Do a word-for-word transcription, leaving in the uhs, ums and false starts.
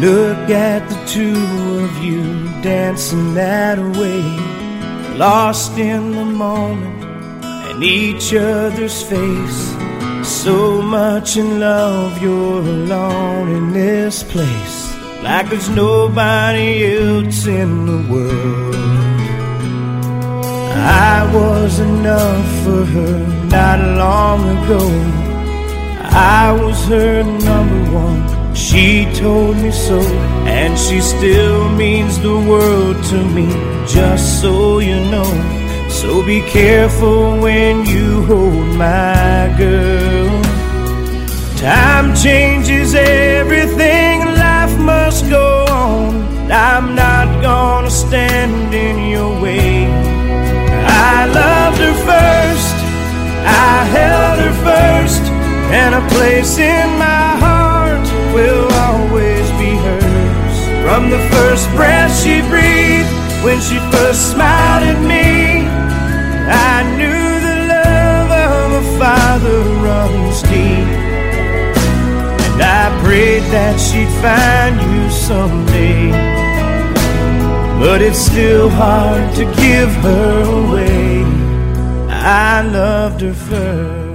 look at the two of you dancing that way, lost in the moment and each other's face. So much in love, you're alone in this place, like there's nobody else in the world. I was enough for her not long ago. I was her number one, she told me so, and she still means the world to me, just so you know. So be careful when you hold my girl. Time changes everything, life must go on. I'm not gonna stand in your way. I loved her first, I held her first, and a place in my heart will always be hers. From the first breath she breathed, when she first smiled at me, I knew the love of a father runs deep. And I prayed that she'd find you someday, but it's still hard to give her away. I loved her first.